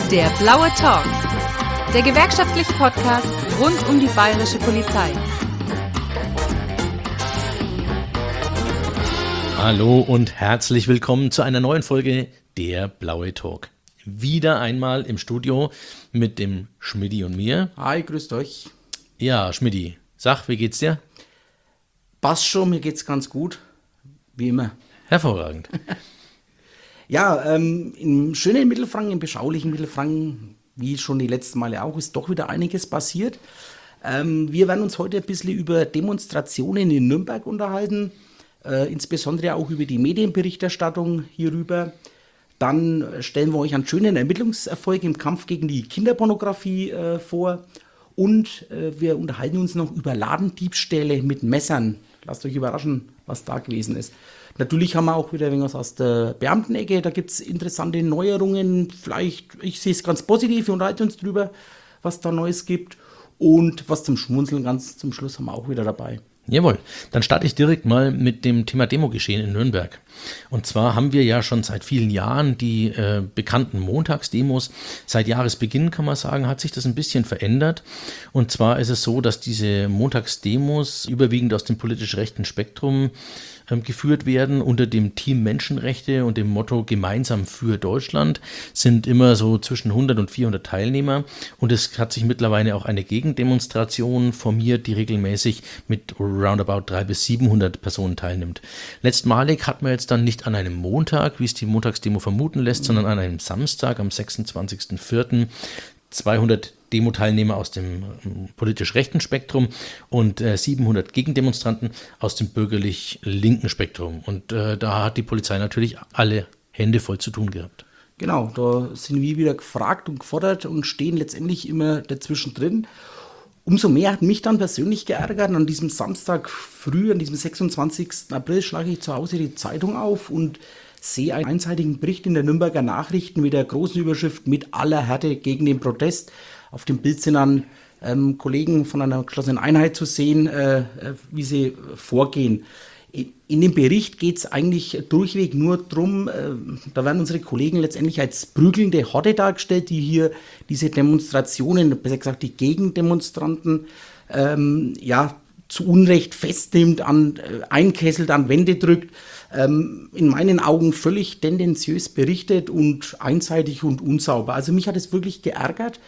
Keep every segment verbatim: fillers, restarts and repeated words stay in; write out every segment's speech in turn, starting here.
Der blaue Talk, der gewerkschaftliche Podcast rund um die bayerische Polizei. Hallo und herzlich willkommen zu einer neuen Folge Der blaue Talk. Wieder einmal im Studio mit dem Schmidti und mir. Hi, grüßt euch. Ja, Schmidti, sag, wie geht's dir? Passt schon, mir geht's ganz gut, wie immer. Hervorragend. Ja, ähm, im schönen Mittelfranken, im beschaulichen Mittelfranken, wie schon die letzten Male auch, ist doch wieder einiges passiert. Ähm, wir werden uns heute ein bisschen über Demonstrationen in Nürnberg unterhalten, äh, insbesondere auch über die Medienberichterstattung hierüber. Dann stellen wir euch einen schönen Ermittlungserfolg im Kampf gegen die Kinderpornografie äh, vor. Und äh, wir unterhalten uns noch über Ladendiebstähle mit Messern. Lasst euch überraschen, was da gewesen ist. Natürlich haben wir auch wieder irgendwas aus der Beamtenecke. Da gibt es interessante Neuerungen. Vielleicht, ich sehe es ganz positiv, wir unterhalten uns drüber, was da Neues gibt. Und was zum Schmunzeln ganz zum Schluss haben wir auch wieder dabei. Jawohl, dann starte ich direkt mal mit dem Thema Demogeschehen in Nürnberg. Und zwar haben wir ja schon seit vielen Jahren die äh, bekannten Montagsdemos. Seit Jahresbeginn kann man sagen, hat sich das ein bisschen verändert. Und zwar ist es so, dass diese Montagsdemos überwiegend aus dem politisch rechten Spektrum ähm, geführt werden. Unter dem Team Menschenrechte und dem Motto Gemeinsam für Deutschland sind immer so zwischen hundert und vierhundert Teilnehmer. Und es hat sich mittlerweile auch eine Gegendemonstration formiert, die regelmäßig mit roundabout dreihundert bis siebenhundert Personen teilnimmt. Letztmalig hat man jetzt dann nicht an einem Montag, wie es die Montagsdemo vermuten lässt, sondern an einem Samstag, am sechsundzwanzigsten vierten zweihundert Demo-Teilnehmer aus dem politisch rechten Spektrum und äh, siebenhundert Gegendemonstranten aus dem bürgerlich linken Spektrum. Und äh, da hat die Polizei natürlich alle Hände voll zu tun gehabt. Genau, da sind wir wieder gefragt und gefordert und stehen letztendlich immer dazwischen drin. Umso mehr hat mich dann persönlich geärgert. An diesem Samstag früh, an diesem sechsundzwanzigsten April, schlage ich zu Hause die Zeitung auf und sehe einen einseitigen Bericht in der Nürnberger Nachrichten mit der großen Überschrift mit aller Härte gegen den Protest. Auf dem Bild sind dann ähm, Kollegen von einer geschlossenen Einheit zu sehen, äh, wie sie vorgehen. In dem Bericht geht es eigentlich durchweg nur darum, äh, da werden unsere Kollegen letztendlich als prügelnde Horde dargestellt, die hier diese Demonstrationen, besser gesagt die Gegendemonstranten, ähm, ja, zu Unrecht festnimmt, an, äh, einkesselt, an Wände drückt. Ähm, in meinen Augen völlig tendenziös berichtet und einseitig und unsauber. Also mich hat es wirklich geärgert,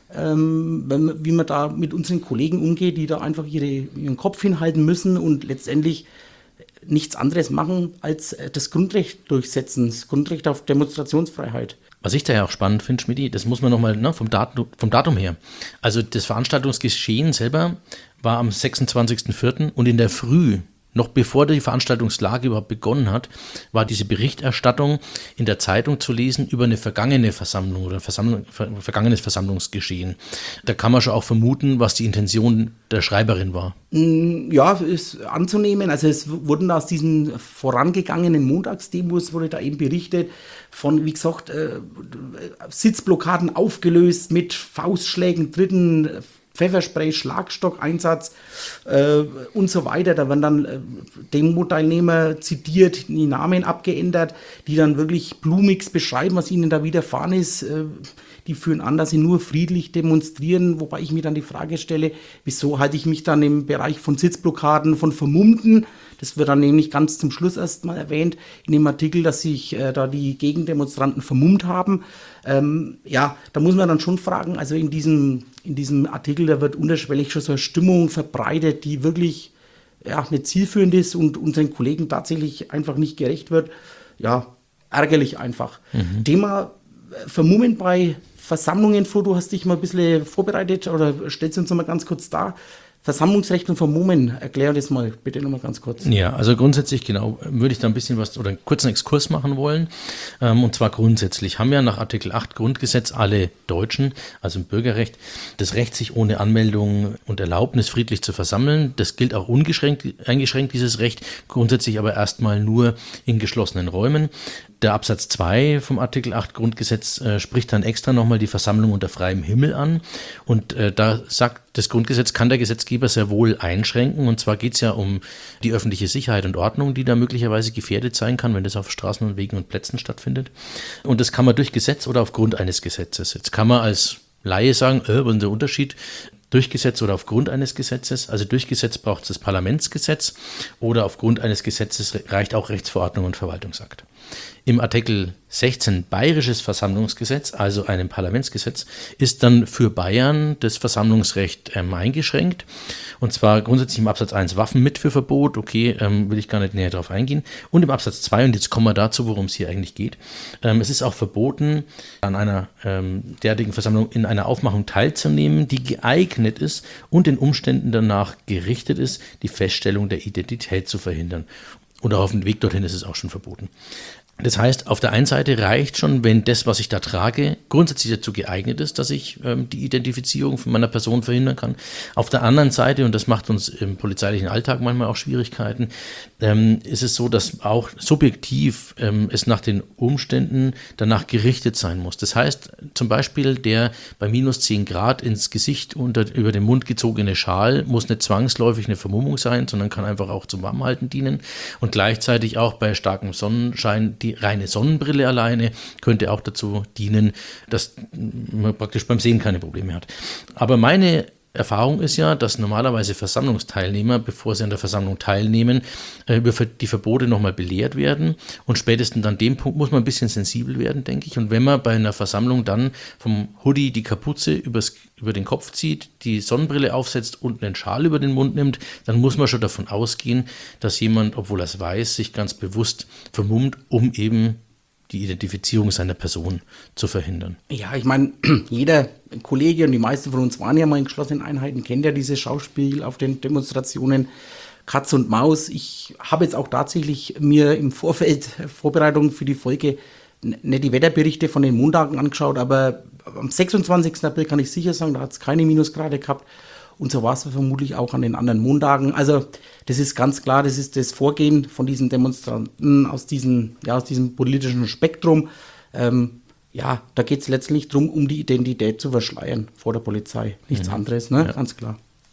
ähm, wenn, wie man da mit unseren Kollegen umgeht, die da einfach ihre, ihren Kopf hinhalten müssen und letztendlich nichts anderes machen, als das Grundrecht durchsetzen, das Grundrecht auf Demonstrationsfreiheit. Was ich da ja auch spannend finde, Schmidti, das muss man nochmal ne, vom, Datum, vom Datum her. Also das Veranstaltungsgeschehen selber war am sechsundzwanzigsten vierten und in der Früh, noch bevor die Veranstaltungslage überhaupt begonnen hat, war diese Berichterstattung in der Zeitung zu lesen über eine vergangene Versammlung oder Versammlung, ver, vergangenes Versammlungsgeschehen. Da kann man schon auch vermuten, was die Intention der Schreiberin war. Ja, ist anzunehmen. Also es wurden aus diesen vorangegangenen Montagsdemos, wurde da eben berichtet von, wie gesagt, äh, Sitzblockaden aufgelöst mit Faustschlägen, Tritten, Pfefferspray, Schlagstockeinsatz äh, und so weiter. Da werden dann äh, Demo-Teilnehmer zitiert, die Namen abgeändert, die dann wirklich blumig beschreiben, was ihnen da widerfahren ist. Äh, die führen an, dass sie nur friedlich demonstrieren, wobei ich mir dann die Frage stelle, wieso halte ich mich dann im Bereich von Sitzblockaden, von Vermummten, das wird dann nämlich ganz zum Schluss erst mal erwähnt, in dem Artikel, dass sich äh, da die Gegendemonstranten vermummt haben. Ähm, ja, da muss man dann schon fragen, also in diesem, in diesem Artikel, da wird unterschwellig schon so eine Stimmung verbreitet, die wirklich ja, nicht zielführend ist und unseren Kollegen tatsächlich einfach nicht gerecht wird. Ja, ärgerlich einfach. Mhm. Thema äh, Vermummen bei Versammlungen, Flo, du hast dich mal ein bisschen vorbereitet oder stellst uns noch mal ganz kurz dar. Versammlungsrecht und Vermummen, erklär das mal bitte noch mal ganz kurz. Ja, also grundsätzlich genau, würde ich da ein bisschen was oder einen kurzen Exkurs machen wollen. Ähm, und zwar grundsätzlich haben ja nach Artikel acht Grundgesetz alle Deutschen, also im Bürgerrecht, das Recht, sich ohne Anmeldung und Erlaubnis friedlich zu versammeln. Das gilt auch ungeschränkt, eingeschränkt, dieses Recht, grundsätzlich aber erstmal nur in geschlossenen Räumen. der Absatz zwei vom Artikel acht Grundgesetz äh, spricht dann extra nochmal die Versammlung unter freiem Himmel an. Und äh, da sagt das Grundgesetz, kann der Gesetzgeber sehr wohl einschränken. Und zwar geht es ja um die öffentliche Sicherheit und Ordnung, die da möglicherweise gefährdet sein kann, wenn das auf Straßen und Wegen und Plätzen stattfindet. Und das kann man durch Gesetz oder aufgrund eines Gesetzes. Jetzt kann man als Laie sagen, äh, was ist der Unterschied? Durch Gesetz oder aufgrund eines Gesetzes. Also durch Gesetz braucht es das Parlamentsgesetz oder aufgrund eines Gesetzes reicht auch Rechtsverordnung und Verwaltungsakt. Im Artikel sechzehn Bayerisches Versammlungsgesetz, also einem Parlamentsgesetz, ist dann für Bayern das Versammlungsrecht ähm, eingeschränkt. Und zwar grundsätzlich im Absatz eins Waffenmitführverbot, okay, ähm, will ich gar nicht näher drauf eingehen. Und im Absatz zwei, und jetzt kommen wir dazu, worum es hier eigentlich geht, ähm, es ist auch verboten, an einer ähm, derartigen Versammlung in einer Aufmachung teilzunehmen, die geeignet ist und den Umständen danach gerichtet ist, die Feststellung der Identität zu verhindern. Und auch auf dem Weg dorthin ist es auch schon verboten. Das heißt, auf der einen Seite reicht schon, wenn das, was ich da trage, grundsätzlich dazu geeignet ist, dass ich ähm, die Identifizierung von meiner Person verhindern kann. Auf der anderen Seite, und das macht uns im polizeilichen Alltag manchmal auch Schwierigkeiten, ähm, ist es so, dass auch subjektiv ähm, es nach den Umständen danach gerichtet sein muss. Das heißt, zum Beispiel der bei minus zehn Grad ins Gesicht unter, über den Mund gezogene Schal muss nicht zwangsläufig eine Vermummung sein, sondern kann einfach auch zum Warmhalten dienen. Und gleichzeitig auch bei starkem Sonnenschein die reine Sonnenbrille alleine könnte auch dazu dienen, dass man praktisch beim Sehen keine Probleme hat. Aber meine Erfahrung ist ja, dass normalerweise Versammlungsteilnehmer, bevor sie an der Versammlung teilnehmen, über die Verbote nochmal belehrt werden. Und spätestens an dem Punkt muss man ein bisschen sensibel werden, denke ich. Und wenn man bei einer Versammlung dann vom Hoodie die Kapuze übers, über den Kopf zieht, die Sonnenbrille aufsetzt und einen Schal über den Mund nimmt, dann muss man schon davon ausgehen, dass jemand, obwohl er es weiß, sich ganz bewusst vermummt, um eben die Identifizierung seiner Person zu verhindern. Ja, ich meine, jeder Kollege und die meisten von uns waren ja mal in geschlossenen Einheiten, kennt ja dieses Schauspiel auf den Demonstrationen, Katz und Maus. Ich habe jetzt auch tatsächlich mir im Vorfeld Vorbereitung für die Folge nicht die Wetterberichte von den Montagen angeschaut, aber am sechsundzwanzigsten April kann ich sicher sagen, da hat es keine Minusgrade gehabt. Und so war es vermutlich auch an den anderen Montagen. Also das ist ganz klar, das ist das Vorgehen von diesen Demonstranten aus diesem, ja, aus diesem politischen Spektrum. Ähm, ja, da geht es letztlich darum, um die Identität zu verschleiern vor der Polizei. Nichts mhm. anderes, ne? Ja. Ganz klar.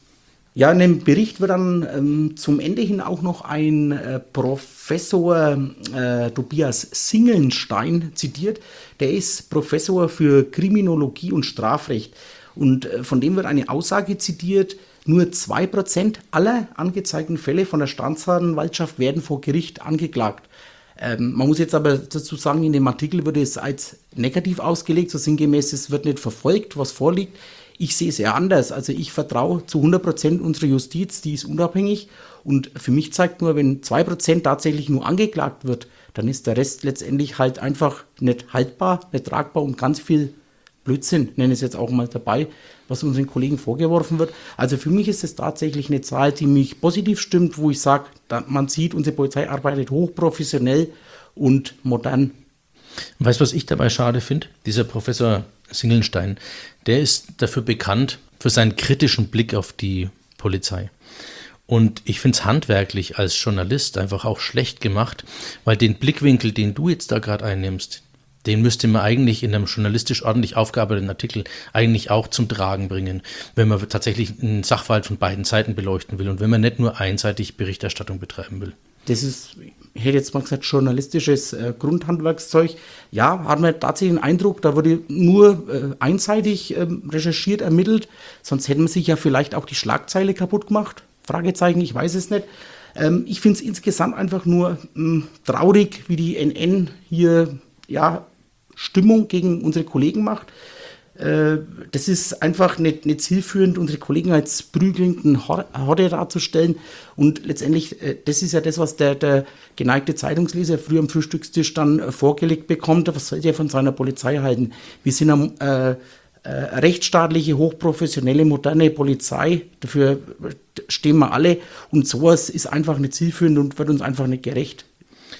Ja, in dem Bericht wird dann ähm, zum Ende hin auch noch ein äh, Professor äh, Tobias Singelnstein zitiert. Der ist Professor für Kriminologie und Strafrecht. Und von dem wird eine Aussage zitiert, nur zwei Prozent aller angezeigten Fälle von der Staatsanwaltschaft werden vor Gericht angeklagt. Ähm, man muss jetzt aber dazu sagen, in dem Artikel wird es als negativ ausgelegt, so sinngemäß, es wird nicht verfolgt, was vorliegt. Ich sehe es eher anders. Also ich vertraue zu hundert Prozent unserer Justiz, die ist unabhängig. Und für mich zeigt nur, wenn zwei Prozent tatsächlich nur angeklagt wird, dann ist der Rest letztendlich halt einfach nicht haltbar, nicht tragbar und ganz viel Blödsinn, nenne ich es jetzt auch mal dabei, was unseren Kollegen vorgeworfen wird. Also für mich ist es tatsächlich eine Zahl, die mich positiv stimmt, wo ich sage, man sieht, unsere Polizei arbeitet hochprofessionell und modern. Weißt du, was ich dabei schade finde? Dieser Professor Singelnstein, der ist dafür bekannt, für seinen kritischen Blick auf die Polizei. Und ich finde es handwerklich als Journalist einfach auch schlecht gemacht, weil den Blickwinkel, den du jetzt da gerade einnimmst, den müsste man eigentlich in einem journalistisch ordentlich aufgearbeiteten Artikel eigentlich auch zum Tragen bringen, wenn man tatsächlich einen Sachverhalt von beiden Seiten beleuchten will und wenn man nicht nur einseitig Berichterstattung betreiben will. Das ist, ich hätte jetzt mal gesagt, journalistisches äh, Grundhandwerkszeug. Ja, hat man tatsächlich den Eindruck, da wurde nur äh, einseitig äh, recherchiert, ermittelt, sonst hätten wir sich ja vielleicht auch die Schlagzeile kaputt gemacht. Fragezeichen, ich weiß es nicht. Ähm, ich finde es insgesamt einfach nur mh, traurig, wie die N N hier ja, Stimmung gegen unsere Kollegen macht. Äh, das ist einfach nicht, nicht zielführend, unsere Kollegen als prügelnden Horde darzustellen. Und letztendlich, äh, das ist ja das, was der, der geneigte Zeitungsleser früher am Frühstückstisch dann äh, vorgelegt bekommt. Was soll der von seiner Polizei halten? Wir sind eine äh, äh, rechtsstaatliche, hochprofessionelle, moderne Polizei. Dafür stehen wir alle. Und sowas ist einfach nicht zielführend und wird uns einfach nicht gerecht.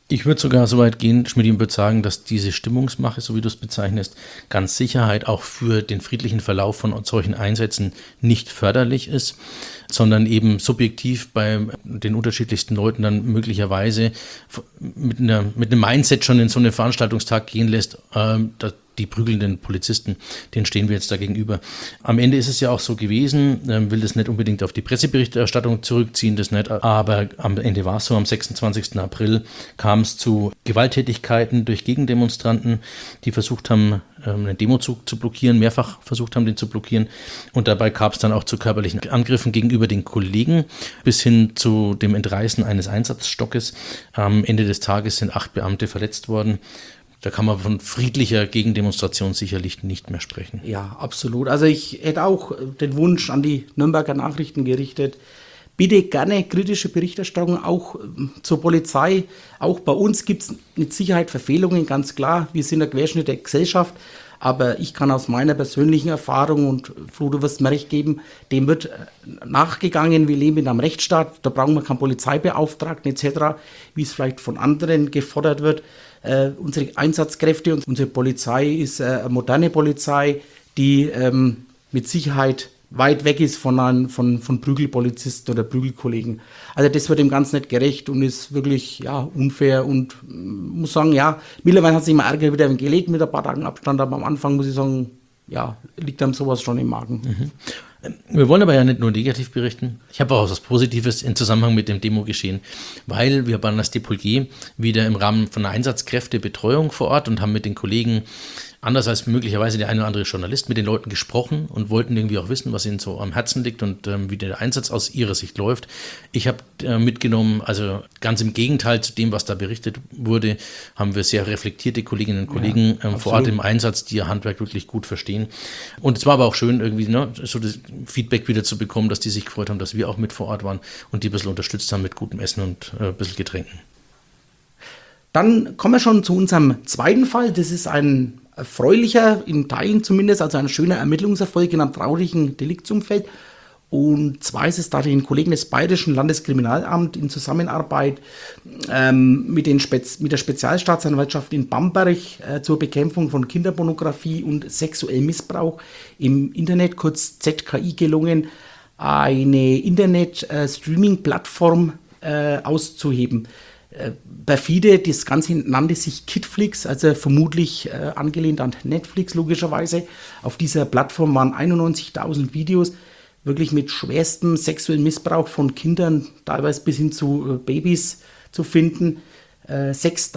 Ich würde sogar so weit gehen, Schmidt, und würde sagen, dass diese Stimmungsmache, so wie du es bezeichnest, ganz Sicherheit auch für den friedlichen Verlauf von solchen Einsätzen nicht förderlich ist, sondern eben subjektiv bei den unterschiedlichsten Leuten dann möglicherweise mit, einer, mit einem Mindset schon in so einen Veranstaltungstag gehen lässt, äh, dass die prügelnden Polizisten, denen stehen wir jetzt da gegenüber. Am Ende ist es ja auch so gewesen, ähm, will das nicht unbedingt auf die Presseberichterstattung zurückziehen, das nicht, aber am Ende war es so, am sechsundzwanzigsten April kam es zu Gewalttätigkeiten durch Gegendemonstranten, die versucht haben, ähm, einen Demozug zu blockieren, mehrfach versucht haben, den zu blockieren, und dabei kam es dann auch zu körperlichen Angriffen gegenüber den Kollegen, bis hin zu dem Entreißen eines Einsatzstockes. Am Ende des Tages sind acht Beamte verletzt worden. Da kann man von friedlicher Gegendemonstration sicherlich nicht mehr sprechen. Ja, absolut. Also ich hätte auch den Wunsch an die Nürnberger Nachrichten gerichtet, bitte gerne kritische Berichterstattung auch zur Polizei. Auch bei uns gibt es mit Sicherheit Verfehlungen, ganz klar. Wir sind der Querschnitt der Gesellschaft. Aber ich kann aus meiner persönlichen Erfahrung, und Flo, du wirst mir recht geben, dem wird nachgegangen. Wir leben in einem Rechtsstaat, da brauchen wir keinen Polizeibeauftragten et cetera, wie es vielleicht von anderen gefordert wird. Äh, unsere Einsatzkräfte und unsere Polizei ist äh, eine moderne Polizei, die ähm, mit Sicherheit weit weg ist von, einem, von, von Prügelpolizisten oder Prügelkollegen. Also das wird dem Ganzen nicht gerecht und ist wirklich ja, unfair und äh, muss sagen, ja, mittlerweile hat sich immer Ärger wieder gelegt mit ein paar Tagen Abstand, aber am Anfang muss ich sagen, ja, liegt einem sowas schon im Magen. Mhm. Wir wollen aber ja nicht nur negativ berichten. Ich habe auch was Positives im Zusammenhang mit dem Demo-Geschehen, weil wir waren als D P L G wieder im Rahmen von einer Einsatzkräftebetreuung vor Ort und haben mit den Kollegen, anders als möglicherweise der eine oder andere Journalist, mit den Leuten gesprochen und wollten irgendwie auch wissen, was ihnen so am Herzen liegt und ähm, wie der Einsatz aus ihrer Sicht läuft. Ich habe äh, mitgenommen, also ganz im Gegenteil zu dem, was da berichtet wurde, haben wir sehr reflektierte Kolleginnen und Kollegen ja, ähm, vor Ort im Einsatz, die ihr Handwerk wirklich gut verstehen. Und es war aber auch schön, irgendwie ne, so das Feedback wieder zu bekommen, dass die sich gefreut haben, dass wir auch mit vor Ort waren und die ein bisschen unterstützt haben mit gutem Essen und äh, ein bisschen Getränken. Dann kommen wir schon zu unserem zweiten Fall. Das ist ein erfreulicher, in Teilen zumindest, also ein schöner Ermittlungserfolg in einem traurigen Deliktsumfeld. Und zwar ist es da den Kollegen des Bayerischen Landeskriminalamts in Zusammenarbeit ähm, mit, den Spez- mit der Spezialstaatsanwaltschaft in Bamberg äh, zur Bekämpfung von Kinderpornografie und sexuellem Missbrauch im Internet, kurz Z K I, gelungen, eine Internet-Streaming-Plattform äh, auszuheben. Äh, perfide, das Ganze nannte sich Kidflix, also vermutlich äh, angelehnt an Netflix logischerweise. Auf dieser Plattform waren einundneunzigtausend Videos, wirklich mit schwerstem sexuellem Missbrauch von Kindern, teilweise bis hin zu äh, Babys zu finden. Äh,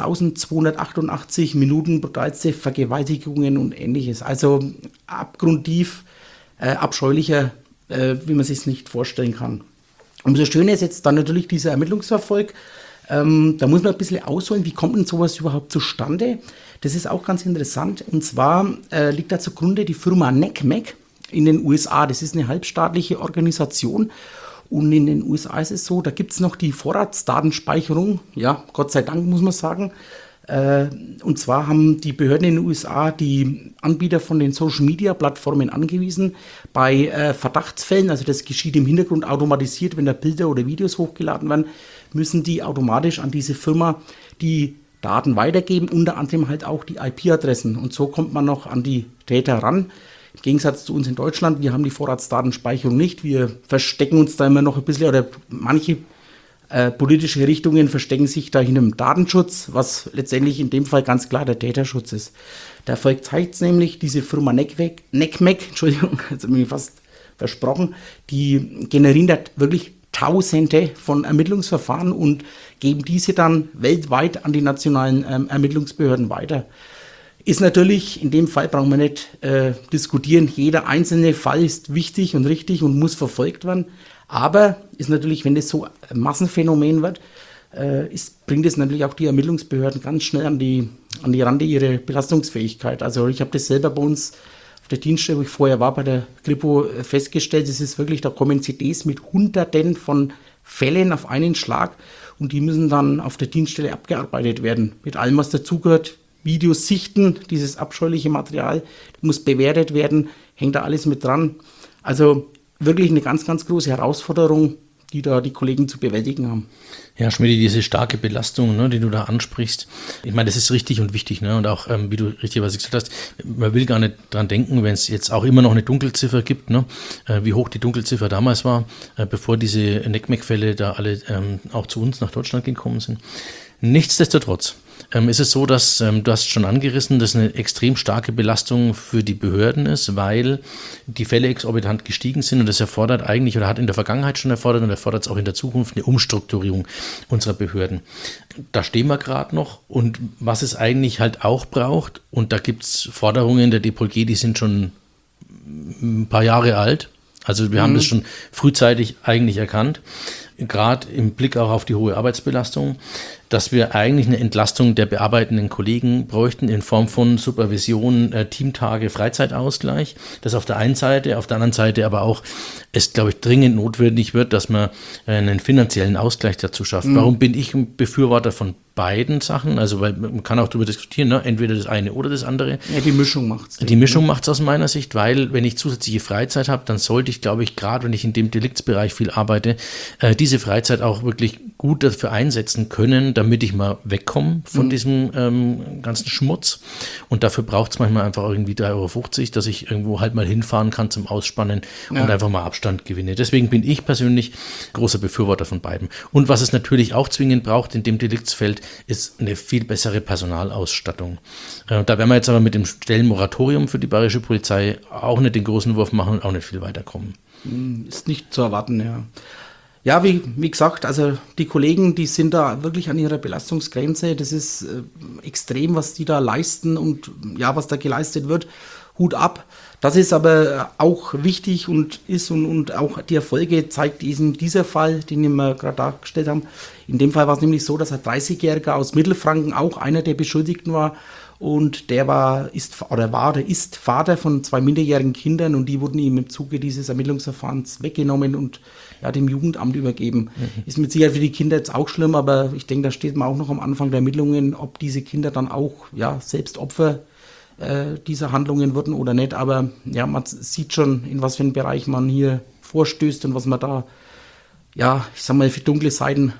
sechstausendzweihundertachtundachtzig Minuten brutalste Vergewaltigungen und ähnliches. Also abgrundtief, äh, abscheulicher, äh, wie man sich es nicht vorstellen kann. Umso schöner ist jetzt dann natürlich dieser Ermittlungserfolg. Ähm, da muss man ein bisschen ausholen, wie kommt denn sowas überhaupt zustande? Das ist auch ganz interessant. Und zwar äh, liegt da zugrunde die Firma NCMEC in den U S A. Das ist eine halbstaatliche Organisation. Und in den U S A ist es so, da gibt es noch die Vorratsdatenspeicherung. Ja, Gott sei Dank muss man sagen. Äh, und zwar haben die Behörden in den U S A die Anbieter von den Social-Media-Plattformen angewiesen, bei äh, Verdachtsfällen, also das geschieht im Hintergrund automatisiert, wenn da Bilder oder Videos hochgeladen werden, müssen die automatisch an diese Firma die Daten weitergeben, unter anderem halt auch die I P-Adressen. Und so kommt man noch an die Täter ran. Im Gegensatz zu uns in Deutschland, wir haben die Vorratsdatenspeicherung nicht. Wir verstecken uns da immer noch ein bisschen, oder manche äh, politische Richtungen verstecken sich da hinter dem Datenschutz, was letztendlich in dem Fall ganz klar der Täterschutz ist. Der Erfolg zeigt nämlich, diese Firma NCMEC, NCMEC, Entschuldigung, jetzt habe ich mich fast versprochen, die generieren da wirklich Tausende von Ermittlungsverfahren und geben diese dann weltweit an die nationalen ähm, Ermittlungsbehörden weiter. Ist natürlich, in dem Fall brauchen wir nicht äh, diskutieren, jeder einzelne Fall ist wichtig und richtig und muss verfolgt werden. Aber ist natürlich, wenn das so ein Massenphänomen wird, äh, ist, bringt es natürlich auch die Ermittlungsbehörden ganz schnell an die, an die Rande ihrer Belastungsfähigkeit. Also ich habe das selber bei uns auf der Dienststelle, wo ich vorher war, bei der Kripo festgestellt, es ist wirklich, da kommen C Ds mit Hunderten von Fällen auf einen Schlag und die müssen dann auf der Dienststelle abgearbeitet werden. Mit allem, was dazugehört, Videos sichten, dieses abscheuliche Material, muss bewertet werden, hängt da alles mit dran. Also wirklich eine ganz, ganz große Herausforderung, die da die Kollegen zu bewältigen haben. Ja, Schmidi, diese starke Belastung, ne, die du da ansprichst, ich meine, das ist richtig und wichtig, ne? Und auch, ähm, wie du richtig was gesagt hast, man will gar nicht dran denken, wenn es jetzt auch immer noch eine Dunkelziffer gibt, ne, äh, wie hoch die Dunkelziffer damals war, äh, bevor diese N E C M E C-Fälle da alle ähm, auch zu uns nach Deutschland gekommen sind. Nichtsdestotrotz ähm, ist es so, dass, ähm, du hast schon angerissen, dass eine extrem starke Belastung für die Behörden ist, weil die Fälle exorbitant gestiegen sind und das erfordert eigentlich oder hat in der Vergangenheit schon erfordert und erfordert es auch in der Zukunft eine Umstrukturierung unserer Behörden. Da stehen wir gerade noch und was es eigentlich halt auch braucht, und da gibt es Forderungen der D P L G, die sind schon ein paar Jahre alt, also wir mhm. haben das schon frühzeitig eigentlich erkannt, gerade im Blick auch auf die hohe Arbeitsbelastung, dass wir eigentlich eine Entlastung der bearbeitenden Kollegen bräuchten in Form von Supervision, äh, Teamtage, Freizeitausgleich. Das auf der einen Seite, auf der anderen Seite aber auch es, glaube ich, dringend notwendig wird, dass man äh, einen finanziellen Ausgleich dazu schafft. Mhm. Warum bin ich ein Befürworter von beiden Sachen? Also, weil man kann auch darüber diskutieren, ne? Entweder das eine oder das andere. Ja, die Mischung macht's. Die Mischung macht es aus meiner Sicht, weil wenn ich zusätzliche Freizeit habe, dann sollte ich, glaube ich, gerade wenn ich in dem Deliktsbereich viel arbeite, äh, diese Freizeit auch wirklich gut dafür einsetzen können, damit ich mal wegkomme von mhm. diesem ähm, ganzen Schmutz. Und dafür braucht es manchmal einfach irgendwie drei Euro fünfzig, dass ich irgendwo halt mal hinfahren kann zum Ausspannen ja. und einfach mal Abstand gewinne. Deswegen bin ich persönlich großer Befürworter von beiden. Und was es natürlich auch zwingend braucht in dem Deliktsfeld, ist eine viel bessere Personalausstattung. Äh, da werden wir jetzt aber mit dem Stellenmoratorium für die Bayerische Polizei auch nicht den großen Wurf machen und auch nicht viel weiterkommen. Ist nicht zu erwarten, ja. Ja, wie, wie gesagt, also die Kollegen, die sind da wirklich an ihrer Belastungsgrenze. Das ist äh, extrem, was die da leisten und ja, was da geleistet wird. Hut ab. Das ist aber auch wichtig und ist und, und auch die Erfolge zeigt diesen, dieser Fall, den wir gerade dargestellt haben. In dem Fall war es nämlich so, dass ein dreißigjähriger aus Mittelfranken auch einer der Beschuldigten war. Und der war, ist, oder war, oder ist Vater von zwei minderjährigen Kindern und die wurden ihm im Zuge dieses Ermittlungsverfahrens weggenommen und ja, dem Jugendamt übergeben. Mhm. Ist mit Sicherheit für die Kinder jetzt auch schlimm, aber ich denke, da steht man auch noch am Anfang der Ermittlungen, ob diese Kinder dann auch ja, selbst Opfer äh, dieser Handlungen wurden oder nicht. Aber ja, man sieht schon, in was für einen Bereich man hier vorstößt und was man da, ja, ich sag mal, für dunkle Seiten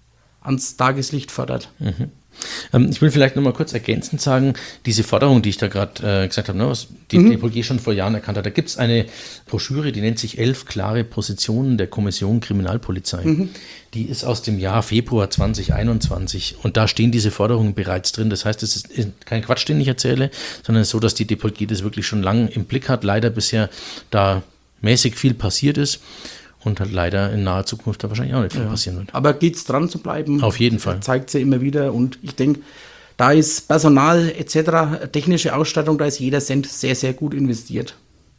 ans Tageslicht fördert. Mhm. Ich will vielleicht noch mal kurz ergänzend sagen, diese Forderung, die ich da gerade äh, gesagt habe, ne, was die mhm. D P L G schon vor Jahren erkannt hat, da gibt es eine Broschüre, die nennt sich elf klare Positionen der Kommission Kriminalpolizei. Mhm. Die ist aus dem Jahr Februar zwanzig einundzwanzig und da stehen diese Forderungen bereits drin. Das heißt, es ist kein Quatsch, den ich erzähle, sondern es ist so, dass die D P L G das wirklich schon lange im Blick hat, leider bisher da mäßig viel passiert ist. Und halt leider in naher Zukunft da wahrscheinlich auch nicht viel ja. passieren wird. Aber geht es dran zu bleiben? Auf jeden Fall. Zeigt sie immer wieder. Und ich denke, da ist Personal et cetera, technische Ausstattung, da ist jeder Cent sehr, sehr gut investiert.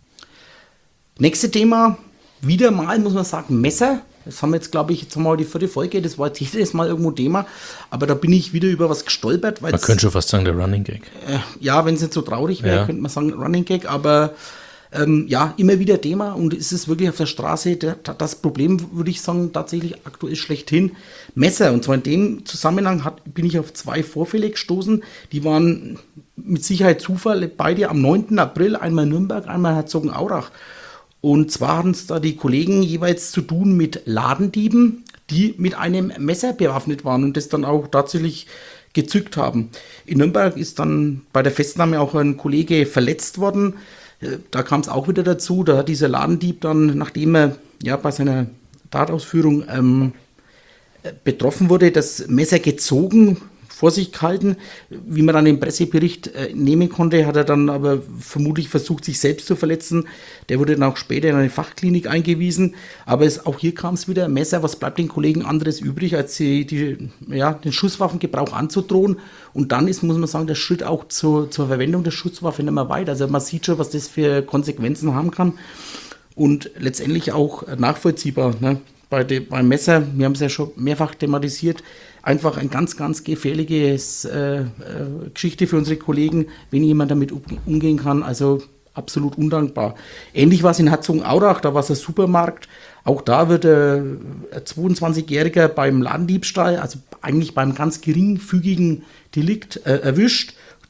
Nächstes Thema, wieder mal, muss man sagen, Messer. Das haben wir jetzt, glaube ich, jetzt haben wir die vierte Folge, das war jetzt jedes Mal irgendwo Thema. Aber da bin ich wieder über was gestolpert. Man könnte schon fast sagen, der Running Gag. Äh, ja, wenn es nicht so traurig wäre, ja. könnte man sagen, Running Gag. Aber Ähm, ja, immer wieder Thema und es ist wirklich auf der Straße der, das Problem, würde ich sagen, tatsächlich aktuell schlechthin. Messer. Und zwar in dem Zusammenhang hat, bin ich auf zwei Vorfälle gestoßen. Die waren mit Sicherheit Zufall, beide am neunten April, einmal Nürnberg, einmal Herzogenaurach. Und zwar hatten es da die Kollegen jeweils zu tun mit Ladendieben, die mit einem Messer bewaffnet waren und das dann auch tatsächlich gezückt haben. In Nürnberg ist dann bei der Festnahme auch ein Kollege verletzt worden. Da kam es auch wieder dazu, da hat dieser Ladendieb dann, nachdem er ja bei seiner Tatausführung ähm, betroffen wurde, das Messer gezogen, vor sich gehalten. Wie man dann im Pressebericht äh, nehmen konnte, hat er dann aber vermutlich versucht, sich selbst zu verletzen. Der wurde dann auch später in eine Fachklinik eingewiesen. Aber es, auch hier kam es wieder, Messer, was bleibt den Kollegen anderes übrig, als sie die, ja, den Schusswaffengebrauch anzudrohen. Und dann ist, muss man sagen, der Schritt auch zur, zur Verwendung der Schusswaffe nicht mehr weit. Also man sieht schon, was das für Konsequenzen haben kann. Und letztendlich auch nachvollziehbar, ne? Bei de, beim Messer, wir haben es ja schon mehrfach thematisiert, einfach ein ganz, ganz gefährliches äh, äh, Geschichte für unsere Kollegen, wenn jemand damit um, umgehen kann. Also absolut undankbar. Ähnlich war es in Herzogenaurach, da war es ein Supermarkt. Auch da wird äh, ein zweiundzwanzigjähriger beim Ladendiebstahl, also eigentlich beim ganz geringfügigen Delikt, äh, erwischt,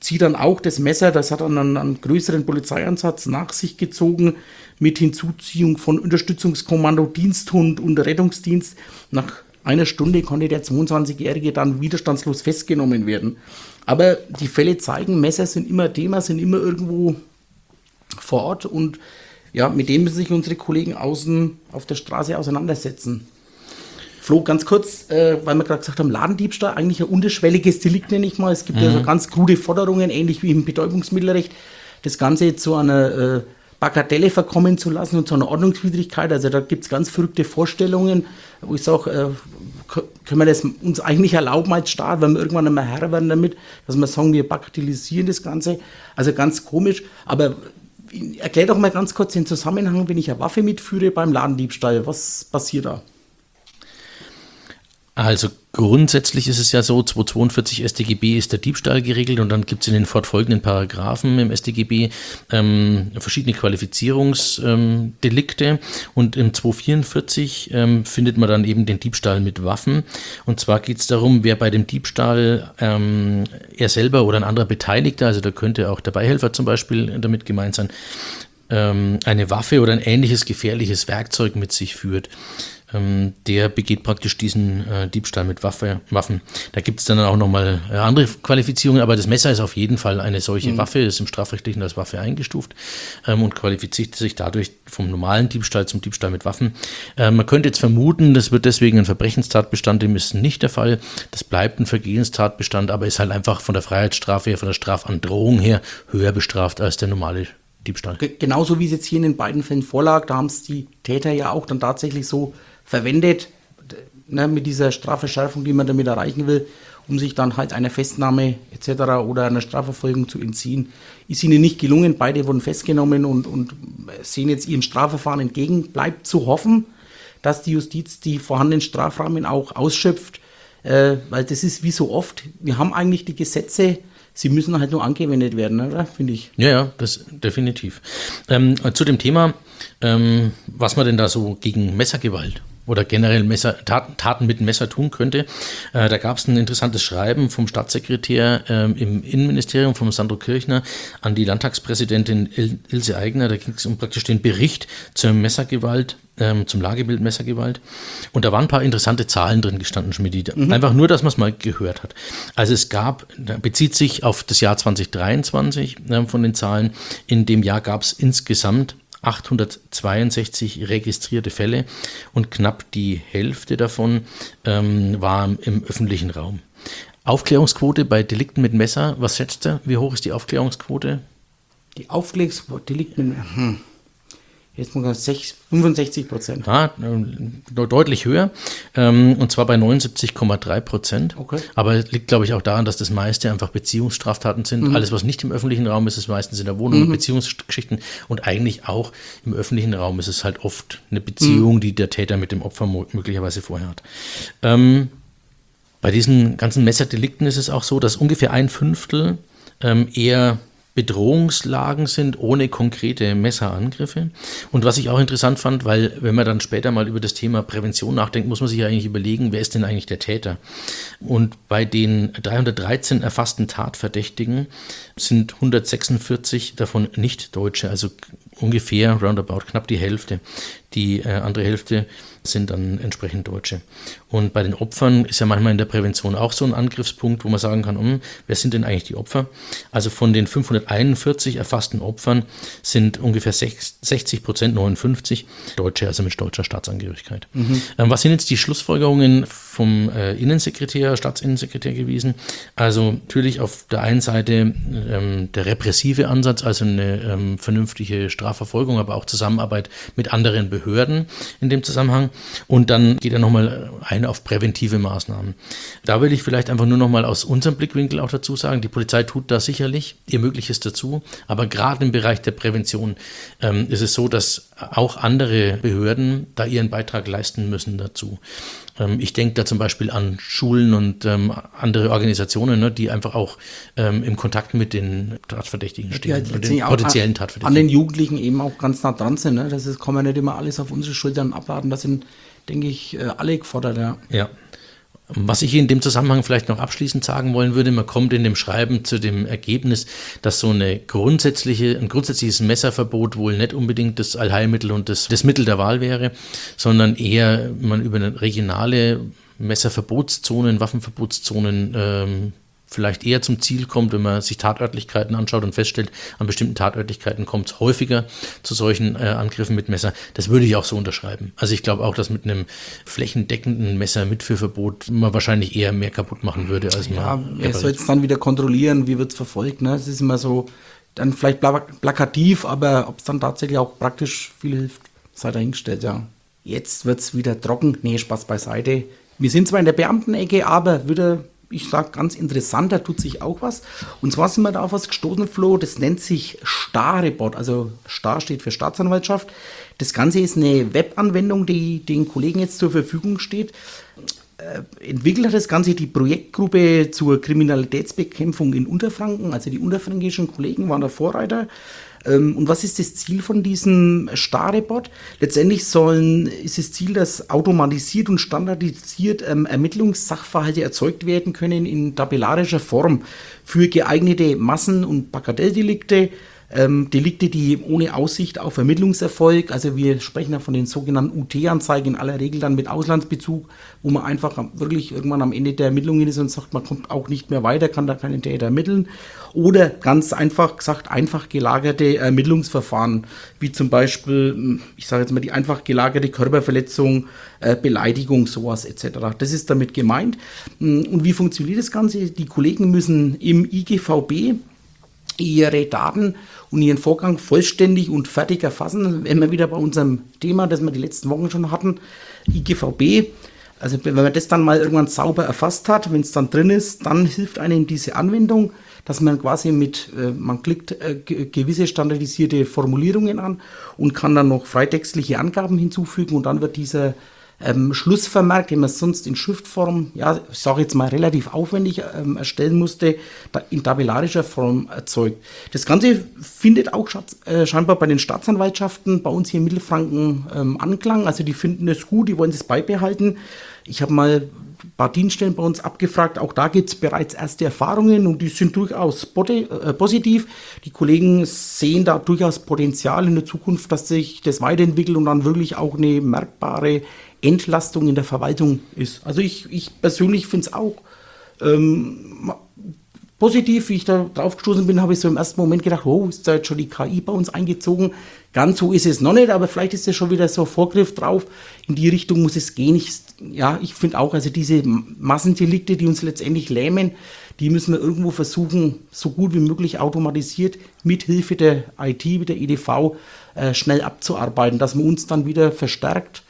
zieht dann auch das Messer, das hat dann einen, einen größeren Polizeieinsatz nach sich gezogen, mit Hinzuziehung von Unterstützungskommando, Diensthund und Rettungsdienst. Nach einer Stunde konnte der zweiundzwanzigjährige dann widerstandslos festgenommen werden. Aber die Fälle zeigen, Messer sind immer Thema, sind immer irgendwo vor Ort und ja, mit dem müssen sich unsere Kollegen außen auf der Straße auseinandersetzen. Flo, ganz kurz, äh, weil wir gerade gesagt haben, Ladendiebstahl, eigentlich ein unterschwelliges Delikt, nenne ich mal. Es gibt mhm. ja so ganz krude Forderungen, ähnlich wie im Betäubungsmittelrecht, das Ganze zu einer äh, Bagatelle verkommen zu lassen und zu einer Ordnungswidrigkeit. Also da gibt es ganz verrückte Vorstellungen, wo ich sage, äh, können wir das uns eigentlich erlauben als Staat, wenn wir irgendwann einmal Herr werden damit, dass wir sagen, wir bagatellisieren das Ganze. Also ganz komisch, aber erklär doch mal ganz kurz den Zusammenhang, wenn ich eine Waffe mitführe beim Ladendiebstahl. Was passiert da? Also grundsätzlich ist es ja so, zweihundertzweiundvierzig S t G B ist der Diebstahl geregelt und dann gibt es in den fortfolgenden Paragraphen im S t G B ähm, verschiedene Qualifizierungsdelikte ähm, und im zweihundertvierundvierzig ähm, findet man dann eben den Diebstahl mit Waffen und zwar geht es darum, wer bei dem Diebstahl ähm, er selber oder ein anderer Beteiligter, also da könnte auch der Beihelfer zum Beispiel damit gemeint sein, ähm, eine Waffe oder ein ähnliches gefährliches Werkzeug mit sich führt. Der begeht praktisch diesen äh, Diebstahl mit Waffe, Waffen. Da gibt es dann auch nochmal äh, andere Qualifizierungen, aber das Messer ist auf jeden Fall eine solche mhm. Waffe, ist im Strafrechtlichen als Waffe eingestuft ähm, und qualifiziert sich dadurch vom normalen Diebstahl zum Diebstahl mit Waffen. Äh, man könnte jetzt vermuten, das wird deswegen ein Verbrechenstatbestand, dem ist nicht der Fall. Das bleibt ein Vergehenstatbestand, aber ist halt einfach von der Freiheitsstrafe her, von der Strafandrohung her höher bestraft als der normale Diebstahl. G- genauso wie es jetzt hier in den beiden Fällen vorlag, da haben es die Täter ja auch dann tatsächlich so verwendet, ne, mit dieser Strafverschärfung, die man damit erreichen will, um sich dann halt einer Festnahme et cetera oder einer Strafverfolgung zu entziehen. Ist ihnen nicht gelungen, beide wurden festgenommen und, und sehen jetzt ihrem Strafverfahren entgegen. Bleibt zu hoffen, dass die Justiz die vorhandenen Strafrahmen auch ausschöpft, äh, weil das ist wie so oft, wir haben eigentlich die Gesetze, sie müssen halt nur angewendet werden, oder? Finde ich. Ja, ja, das definitiv. Ähm, zu dem Thema, ähm, was man denn da so gegen Messergewalt oder generell Messer, Taten, Taten mit Messer tun könnte. Äh, da gab es ein interessantes Schreiben vom Staatssekretär ähm, im Innenministerium, vom Sandro Kirchner, an die Landtagspräsidentin Il- Ilse Aigner. Da ging es um praktisch den Bericht zur Messergewalt, ähm, zum Lagebild Messergewalt. Und da waren ein paar interessante Zahlen drin gestanden, Schmidt. Mhm. Einfach nur, dass man es mal gehört hat. Also es gab, da bezieht sich auf das Jahr zwanzig dreiundzwanzig äh, von den Zahlen. In dem Jahr gab es insgesamt achthundertzweiundsechzig registrierte Fälle und knapp die Hälfte davon ähm, war im öffentlichen Raum. Aufklärungsquote bei Delikten mit Messer, was schätzt ihr? Wie hoch ist die Aufklärungsquote? Die Aufklärungsquote liegt mit hm, jetzt mal fünfundsechzig Prozent. Ja, deutlich höher, ähm, und zwar bei neunundsiebzig Komma drei Prozent. Okay. Aber es liegt, glaube ich, auch daran, dass das meiste einfach Beziehungsstraftaten sind. Mhm. Alles, was nicht im öffentlichen Raum ist, ist meistens in der Wohnung, mhm. Beziehungsgeschichten. Und eigentlich auch im öffentlichen Raum ist es halt oft eine Beziehung, mhm. die der Täter mit dem Opfer möglicherweise vorher hat. Ähm, bei diesen ganzen Messerdelikten ist es auch so, dass ungefähr ein Fünftel ähm, eher Bedrohungslagen sind ohne konkrete Messerangriffe. Und was ich auch interessant fand, weil wenn man dann später mal über das Thema Prävention nachdenkt, muss man sich ja eigentlich überlegen, wer ist denn eigentlich der Täter? Und bei den dreihundertdreizehn erfassten Tatverdächtigen sind hundertsechsundvierzig davon Nicht-Deutsche, also ungefähr roundabout knapp die Hälfte. Die äh, andere Hälfte sind dann entsprechend Deutsche. Und bei den Opfern ist ja manchmal in der Prävention auch so ein Angriffspunkt, wo man sagen kann, um, wer sind denn eigentlich die Opfer? Also von den fünfhunderteinundvierzig erfassten Opfern sind ungefähr sechzig Prozent, neunundfünfzig Deutsche, also mit deutscher Staatsangehörigkeit. Mhm. Ähm, was sind jetzt die Schlussfolgerungen vom äh, Innensekretär, Staatsinnensekretär gewesen? Also natürlich auf der einen Seite ähm, der repressive Ansatz, also eine ähm, vernünftige Strafverfolgung, aber auch Zusammenarbeit mit anderen Behörden in dem Zusammenhang. Und dann geht er nochmal ein auf präventive Maßnahmen. Da will ich vielleicht einfach nur nochmal aus unserem Blickwinkel auch dazu sagen, die Polizei tut da sicherlich ihr Mögliches dazu, aber gerade im Bereich der Prävention ähm, ist es so, dass auch andere Behörden da ihren Beitrag leisten müssen dazu. Ähm, ich denke da zum Beispiel an Schulen und ähm, andere Organisationen, ne, die einfach auch ähm, im Kontakt mit den Tatverdächtigen stehen, ja, den potenziellen Tatverdächtigen. An den Jugendlichen eben auch ganz nah dran sind. Ne? Das ist, kann man nicht immer alles auf unsere Schultern abladen. Das sind, denke ich, alle gefordert. Ja. ja. Was ich in dem Zusammenhang vielleicht noch abschließend sagen wollen würde, man kommt in dem Schreiben zu dem Ergebnis, dass so eine grundsätzliche, ein grundsätzliches Messerverbot wohl nicht unbedingt das Allheilmittel und das, das Mittel der Wahl wäre, sondern eher man über eine regionale Messerverbotszonen, Waffenverbotszonen ähm, vielleicht eher zum Ziel kommt, wenn man sich Tatörtlichkeiten anschaut und feststellt, an bestimmten Tatörtlichkeiten kommt es häufiger zu solchen äh, Angriffen mit Messer. Das würde ich auch so unterschreiben. Also ich glaube auch, dass mit einem flächendeckenden Messermitführverbot man wahrscheinlich eher mehr kaputt machen würde, als man... Ja, er soll es dann wieder kontrollieren, wie wird es verfolgt. Ne? Das ist immer so, dann vielleicht plakativ, aber ob es dann tatsächlich auch praktisch viel hilft, sei dahingestellt, ja. Jetzt wird es wieder trocken. Nee, Spaß beiseite. Wir sind zwar in der Beamtenecke, aber wieder... Ich sage ganz interessant, da tut sich auch was. Und zwar sind wir da auf was gestoßen, Flo, das nennt sich Starrebot. Also Star steht für Staatsanwaltschaft. Das Ganze ist eine Webanwendung, die den Kollegen jetzt zur Verfügung steht. Äh, entwickelt hat das Ganze die Projektgruppe zur Kriminalitätsbekämpfung in Unterfranken. Also die unterfränkischen Kollegen waren der Vorreiter. Und was ist das Ziel von diesem Starrebot? Letztendlich sollen, ist das Ziel, dass automatisiert und standardisiert ähm, Ermittlungssachverhalte erzeugt werden können in tabellarischer Form für geeignete Massen- und Bagatelldelikte, ähm, Delikte, die ohne Aussicht auf Ermittlungserfolg, also wir sprechen ja von den sogenannten U T-Anzeigen, in aller Regel dann mit Auslandsbezug, wo man einfach wirklich irgendwann am Ende der Ermittlungen ist und sagt, man kommt auch nicht mehr weiter, kann da keinen Täter ermitteln. Oder ganz einfach gesagt, einfach gelagerte Ermittlungsverfahren, wie zum Beispiel, ich sage jetzt mal, die einfach gelagerte Körperverletzung, äh, Beleidigung, sowas et cetera. Das ist damit gemeint. Und wie funktioniert das Ganze? Die Kollegen müssen im I G V B ihre Daten und ihren Vorgang vollständig und fertig erfassen. Wenn wir wieder bei unserem Thema, das wir die letzten Wochen schon hatten, I G V B, also wenn man das dann mal irgendwann sauber erfasst hat, wenn es dann drin ist, dann hilft einem diese Anwendung, dass man quasi mit, äh, man klickt äh, g- gewisse standardisierte Formulierungen an und kann dann noch freitextliche Angaben hinzufügen und dann wird dieser ähm, Schlussvermerk, den man sonst in Schriftform, ja, ich sage jetzt mal relativ aufwendig ähm, erstellen musste, da in tabellarischer Form erzeugt. Das Ganze findet auch schatz, äh, scheinbar bei den Staatsanwaltschaften bei uns hier in Mittelfranken ähm, Anklang, also die finden es gut, die wollen es beibehalten. Ich habe mal ein paar Dienststellen bei uns abgefragt, auch da gibt es bereits erste Erfahrungen und die sind durchaus äh, positiv. Die Kollegen sehen da durchaus Potenzial in der Zukunft, dass sich das weiterentwickelt und dann wirklich auch eine merkbare Entlastung in der Verwaltung ist. Also ich, ich persönlich finde es auch ähm, positiv. Wie ich da drauf gestoßen bin, habe ich so im ersten Moment gedacht, oh, ist da jetzt schon die K I bei uns eingezogen? Ganz so ist es noch nicht, aber vielleicht ist das schon wieder so ein Vorgriff drauf. In die Richtung muss es gehen. Ich, ja, ich finde auch, also diese Massendelikte, die uns letztendlich lähmen, die müssen wir irgendwo versuchen, so gut wie möglich automatisiert mit Hilfe der I T, mit der E D V, äh, schnell abzuarbeiten, dass man uns dann wieder verstärkt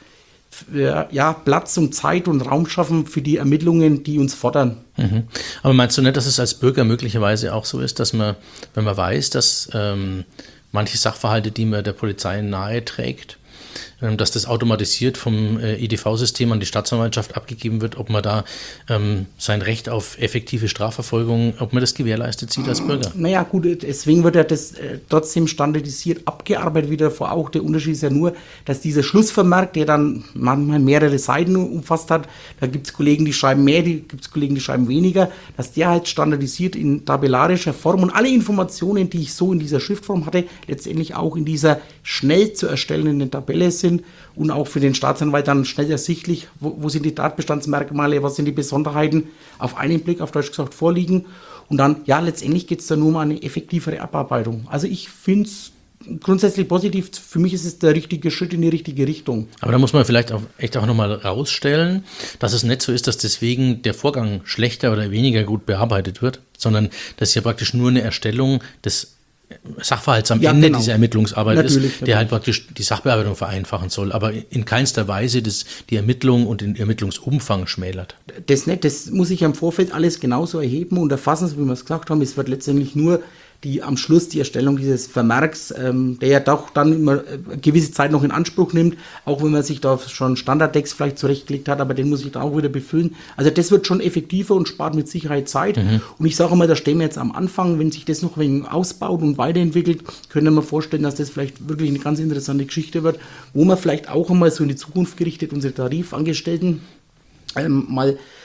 ja, Platz und Zeit und Raum schaffen für die Ermittlungen, die uns fordern. Mhm. Aber meinst du nicht, dass es als Bürger möglicherweise auch so ist, dass man, wenn man weiß, dass ähm, manche Sachverhalte, die man der Polizei nahe trägt, ähm, dass das automatisiert vom äh, E D V-System an die Staatsanwaltschaft abgegeben wird, ob man da ähm, sein Recht auf effektive Strafverfolgung, ob man das gewährleistet sieht als Bürger? Naja, gut, deswegen wird ja das äh, trotzdem standardisiert abgearbeitet, wie davor auch. Der Unterschied ist ja nur, dass dieser Schlussvermerk, der dann manchmal mehrere Seiten umfasst hat, da gibt es Kollegen, die schreiben mehr, die gibt es Kollegen, die schreiben weniger, dass der halt standardisiert in tabellarischer Form und alle Informationen, die ich so in dieser Schriftform hatte, letztendlich auch in dieser schnell zu erstellenden Tabelle sind und auch für den Staatsanwalt dann schnell ersichtlich, wo, wo sind die Tatbestandsmerkmale, was sind die Besonderheiten auf einen Blick, auf Deutsch gesagt, vorliegen. Und dann, ja, letztendlich geht es dann nur um eine effektivere Abarbeitung. Also ich finde es grundsätzlich positiv. Für mich ist es der richtige Schritt in die richtige Richtung. Aber da muss man vielleicht auch echt auch nochmal rausstellen, dass es nicht so ist, dass deswegen der Vorgang schlechter oder weniger gut bearbeitet wird, sondern dass ja praktisch nur eine Erstellung des Sachverhalts am ja, Ende genau. dieser Ermittlungsarbeit natürlich, ist, der natürlich. halt praktisch die Sachbearbeitung vereinfachen soll, aber in keinster Weise das, die Ermittlung und den Ermittlungsumfang schmälert. Das nicht, das muss ich im Vorfeld alles genauso erheben und erfassen, so wie wir es gesagt haben. Es wird letztendlich nur die am Schluss die Erstellung dieses Vermerks, ähm, der ja doch dann immer eine gewisse Zeit noch in Anspruch nimmt, auch wenn man sich da schon Standardtext vielleicht zurechtgelegt hat, aber den muss ich dann auch wieder befüllen. Also das wird schon effektiver und spart mit Sicherheit Zeit. Mhm. Und ich sage mal, da stehen wir jetzt am Anfang, wenn sich das noch ein wenig ausbaut und weiterentwickelt, können wir mir vorstellen, dass das vielleicht wirklich eine ganz interessante Geschichte wird, wo man vielleicht auch einmal so in die Zukunft gerichtet unsere Tarifangestellten ähm, mal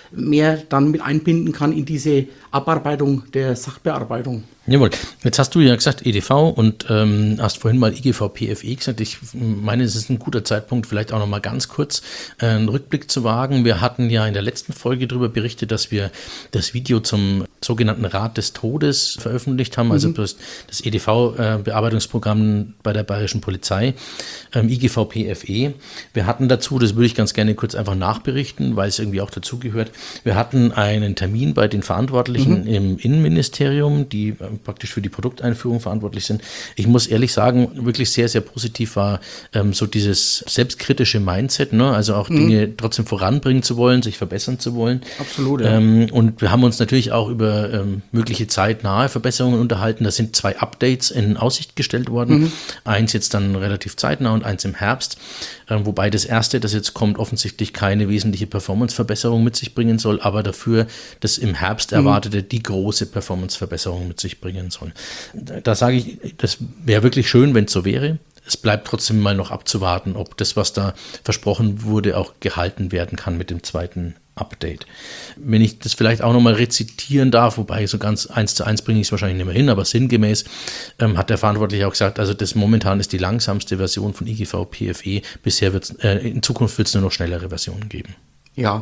mehr dann mit einbinden kann in diese Abarbeitung der Sachbearbeitung. Jawohl. Jetzt hast du ja gesagt E D V und ähm, hast vorhin mal I G V P F E gesagt. Ich meine, es ist ein guter Zeitpunkt, vielleicht auch noch mal ganz kurz äh, einen Rückblick zu wagen. Wir hatten ja in der letzten Folge darüber berichtet, dass wir das Video zum sogenannten Rat des Todes veröffentlicht haben, mhm. also das, das E D V-Bearbeitungsprogramm äh, bei der Bayerischen Polizei, ähm, I G V P F E. Wir hatten dazu, das würde ich ganz gerne kurz einfach nachberichten, weil es irgendwie auch dazugehört, wir hatten einen Termin bei den Verantwortlichen mhm. im Innenministerium, die praktisch für die Produkteinführung verantwortlich sind. Ich muss ehrlich sagen, wirklich sehr, sehr positiv war ähm, so dieses selbstkritische Mindset, ne? Also auch mhm. Dinge trotzdem voranbringen zu wollen, sich verbessern zu wollen. Absolut, ja. Ähm, und wir haben uns natürlich auch über ähm, mögliche zeitnahe Verbesserungen unterhalten. Da sind zwei Updates in Aussicht gestellt worden. Mhm. Eins jetzt dann relativ zeitnah und eins im Herbst. Ähm, wobei das erste, das jetzt kommt, offensichtlich keine wesentliche Performanceverbesserung mit sich bringen soll, aber dafür das im Herbst erwartete die große Performanceverbesserung mit sich bringen soll. Da sage ich, das wäre wirklich schön, wenn es so wäre. Es bleibt trotzdem mal noch abzuwarten, ob das, was da versprochen wurde, auch gehalten werden kann mit dem zweiten Update. Wenn ich das vielleicht auch nochmal rezitieren darf, wobei so ganz eins zu eins bringe ich es wahrscheinlich nicht mehr hin, aber sinngemäß ähm, hat der Verantwortliche auch gesagt, also das momentan ist die langsamste Version von I G V P F E. Bisher wird äh, in Zukunft wird es nur noch schnellere Versionen geben. Ja,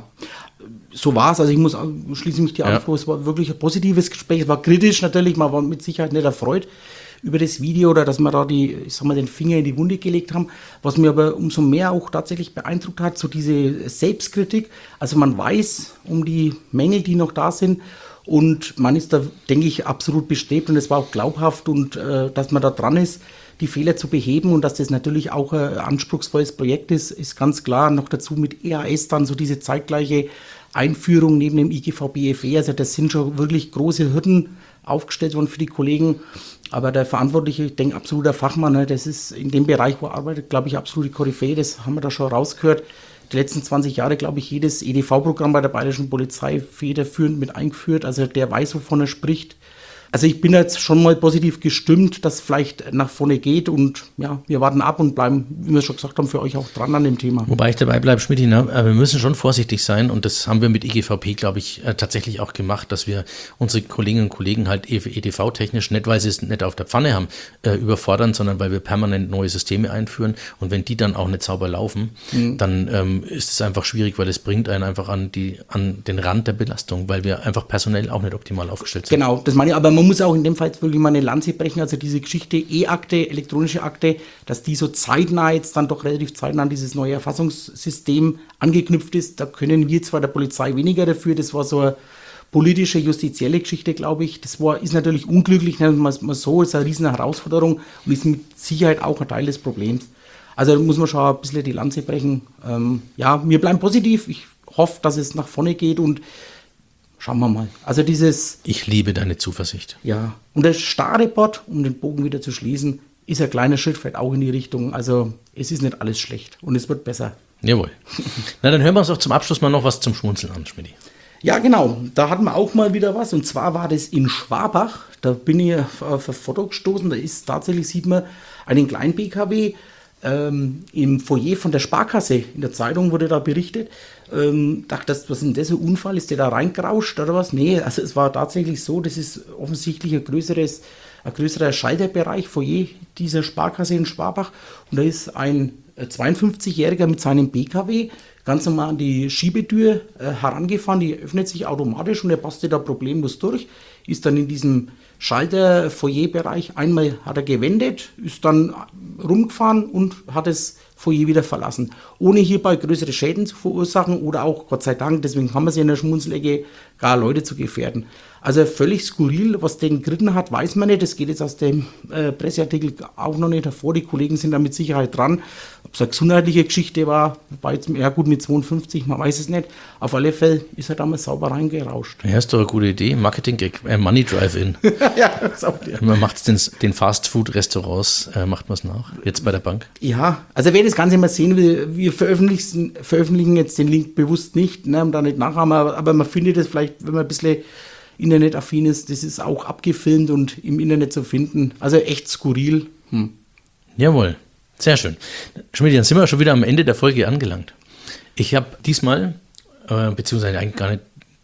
so war es. Also ich muss schließe mich die ja. an, es war wirklich ein positives Gespräch. Es war kritisch natürlich, man war mit Sicherheit nicht erfreut über das Video oder dass wir da die, ich sag mal, den Finger in die Wunde gelegt haben. Was mir aber umso mehr auch tatsächlich beeindruckt hat, so diese Selbstkritik. Also man weiß um die Mängel, die noch da sind. Und man ist da, denke ich, absolut bestrebt und es war auch glaubhaft und äh, dass man da dran ist, die Fehler zu beheben und dass das natürlich auch ein anspruchsvolles Projekt ist, ist ganz klar. Noch dazu mit E A S dann so diese zeitgleiche Einführung neben dem I G V B F E. Also das sind schon wirklich große Hürden aufgestellt worden für die Kollegen. Aber der Verantwortliche, ich denke, absoluter Fachmann, ne, das ist in dem Bereich, wo er arbeitet, glaube ich, absolute Koryphäe. Das haben wir da schon rausgehört. Die letzten zwanzig Jahre, glaube ich, jedes E D V-Programm bei der Bayerischen Polizei federführend mit eingeführt. Also der weiß, wovon er spricht. Also ich bin jetzt schon mal positiv gestimmt, dass es vielleicht nach vorne geht und ja, wir warten ab und bleiben, wie wir schon gesagt haben, für euch auch dran an dem Thema. Wobei ich dabei bleibe, Schmidti, ne? Wir müssen schon vorsichtig sein und das haben wir mit I G V P, glaube ich, tatsächlich auch gemacht, dass wir unsere Kolleginnen und Kollegen halt E D V-technisch, nicht weil sie es nicht auf der Pfanne haben, äh, überfordern, sondern weil wir permanent neue Systeme einführen und wenn die dann auch nicht sauber laufen, mhm. dann ähm, ist es einfach schwierig, weil es bringt einen einfach an, die, an den Rand der Belastung, weil wir einfach personell auch nicht optimal aufgestellt sind. Genau, das meine ich, aber man muss auch in dem Fall jetzt wirklich mal eine Lanze brechen, also diese Geschichte E-Akte, elektronische Akte, dass die so zeitnah jetzt dann doch relativ zeitnah an dieses neue Erfassungssystem angeknüpft ist, da können wir zwar der Polizei weniger dafür, das war so eine politische, justizielle Geschichte, glaube ich, das war, ist natürlich unglücklich, nennen wir es mal so, ist eine riesen Herausforderung und ist mit Sicherheit auch ein Teil des Problems. Also da muss man schon ein bisschen die Lanze brechen. Ähm, ja, wir bleiben positiv, ich hoffe, dass es nach vorne geht und schauen wir mal. Also dieses... Ich liebe deine Zuversicht. Ja. Und der Starreport, um den Bogen wieder zu schließen, ist ein kleiner Schritt vielleicht auch in die Richtung. Also es ist nicht alles schlecht und es wird besser. Jawohl. Na, dann hören wir uns doch zum Abschluss mal noch was zum Schmunzeln an, Schmidti. Ja, genau. Da hatten wir auch mal wieder was. Und zwar war das in Schwabach. Da bin ich auf ein Foto gestoßen. Da ist tatsächlich, sieht man, einen kleinen B K W ähm, im Foyer von der Sparkasse. In der Zeitung wurde da berichtet. Ähm, dachte, was ist denn das, ein Unfall? Ist der da reingerauscht oder was? Nee, also es war tatsächlich so, das ist offensichtlich ein größeres, ein größerer Schalterbereich, Foyer dieser Sparkasse in Schwabach. Und da ist ein zweiundfünfzigjähriger mit seinem B K W ganz normal an die Schiebetür äh, herangefahren, die öffnet sich automatisch und er passte da problemlos durch, ist dann in diesem Schalter-Foyer-Bereich, einmal hat er gewendet, ist dann rumgefahren und hat das Foyer wieder verlassen, ohne hierbei größere Schäden zu verursachen oder auch, Gott sei Dank, deswegen haben wir sie in der Schmunzelecke, gar Leute zu gefährden. Also völlig skurril, was den geritten hat, weiß man nicht. Das geht jetzt aus dem äh, Presseartikel auch noch nicht hervor. Die Kollegen sind da mit Sicherheit dran. Ob es eine gesundheitliche Geschichte war, wobei jetzt, ja gut, mit zweiundfünfzig, man weiß es nicht. Auf alle Fälle ist er damals sauber reingerauscht. Ja, ist doch eine gute Idee. Marketing-Gag, äh, Money Drive-In. Ja, das auch, ja. Man macht es den, den Fast-Food-Restaurants, äh, macht man es nach, jetzt bei der Bank. Ja, also wer das Ganze mal sehen will, wir veröffentlichen, veröffentlichen jetzt den Link bewusst nicht, ne, um da nicht nachhaben, aber, aber man findet es vielleicht, wenn man ein bisschen internetaffin ist, das ist auch abgefilmt und im Internet zu finden. Also echt skurril. Hm. Jawohl, sehr schön. Schmidti, dann sind wir schon wieder am Ende der Folge angelangt. Ich habe diesmal, äh, beziehungsweise eigentlich gar nicht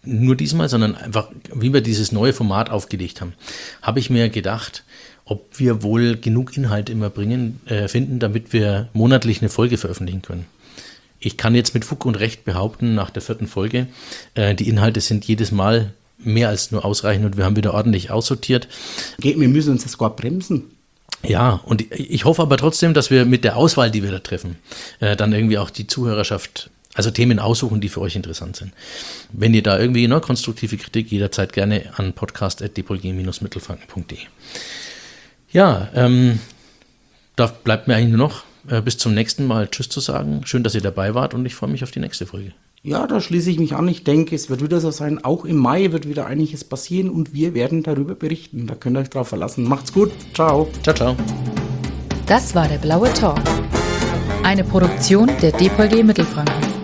nur diesmal, sondern einfach, wie wir dieses neue Format aufgelegt haben, habe ich mir gedacht, ob wir wohl genug Inhalt immer bringen, äh, finden, damit wir monatlich eine Folge veröffentlichen können. Ich kann jetzt mit Fug und Recht behaupten, nach der vierten Folge, äh, die Inhalte sind jedes Mal mehr als nur ausreichend und wir haben wieder ordentlich aussortiert. Wir müssen uns das gar bremsen. Ja, und ich hoffe aber trotzdem, dass wir mit der Auswahl, die wir da treffen, äh, dann irgendwie auch die Zuhörerschaft, also Themen aussuchen, die für euch interessant sind. Wenn ihr da irgendwie ne, konstruktive Kritik, jederzeit gerne an podcast at d p o l g dash mittelfranken punkt d e. Ja, ähm, da bleibt mir eigentlich nur noch äh, bis zum nächsten Mal Tschüss zu sagen. Schön, dass ihr dabei wart und ich freue mich auf die nächste Folge. Ja, da schließe ich mich an. Ich denke, es wird wieder so sein. Auch im Mai wird wieder einiges passieren und wir werden darüber berichten. Da könnt ihr euch drauf verlassen. Macht's gut. Ciao. Ciao, ciao. Das war der Blaue Talk. Eine Produktion der D P O L G Mittelfranken.